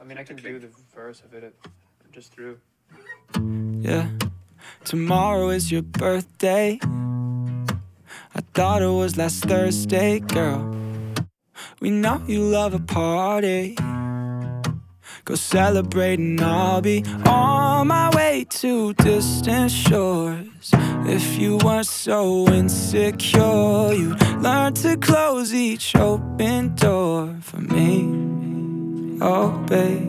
mean, I can do the verse of it just through. Yeah, tomorrow is your birthday. I thought it was last Thursday, girl. We know you love a party. Go celebrate and I'll be on my way to distant shores. If you weren't so insecure, you'd learn to close each open door for me. Oh, babe.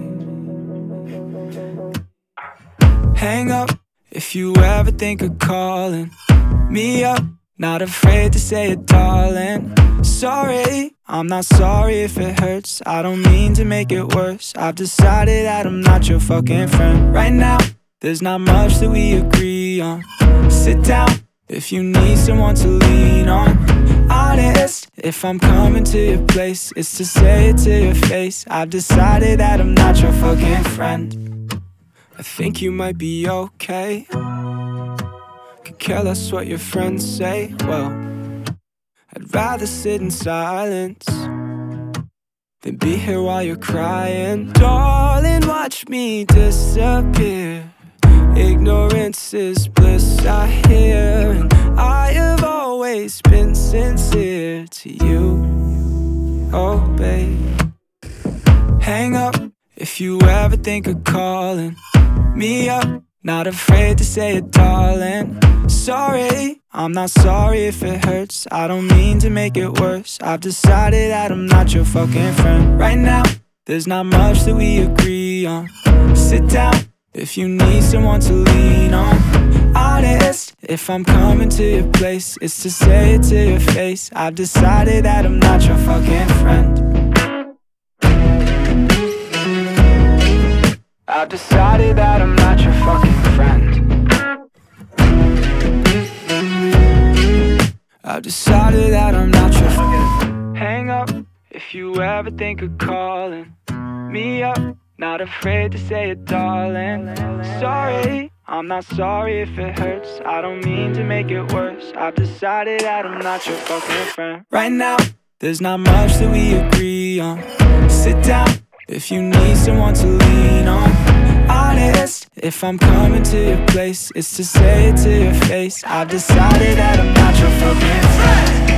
Hang up if you ever think of calling me up. Not afraid to say it, darling. Sorry, I'm not sorry if it hurts. I don't mean to make it worse. I've decided that I'm not your fucking friend. Right now, there's not much that we agree on. Sit down if you need someone to lean on. Honest, if I'm coming to your place, it's to say it to your face. I've decided that I'm not your fucking friend. I think you might be okay. Could care less what your friends say. Well, I'd rather sit in silence than be here while you're crying. Darling, watch me disappear. Ignorance is bliss, I hear. And I have always been sincere to you. Oh, babe. Hang up if you ever think of calling me up. Not afraid to say it, darling. Sorry, I'm not sorry if it hurts. I don't mean to make it worse. I've decided that I'm not your fucking friend. Right now, there's not much that we agree on. Sit down if you need someone to lean on. Honest, if I'm coming to your place, it's to say it to your face. I've decided that I'm not your fucking friend. I've decided that I'm not your fucking friend. I've decided that I'm not your friend. Hang up if you ever think of calling me up. Not afraid to say it, darling. Sorry, I'm not sorry if it hurts. I don't mean to make it worse. I've decided that I'm not your fucking friend. Right now, there's not much that we agree on. Sit down if you need someone to lean on. Honest, if I'm coming to your place, it's to say it to your face. I've decided that I'm not your fucking friend.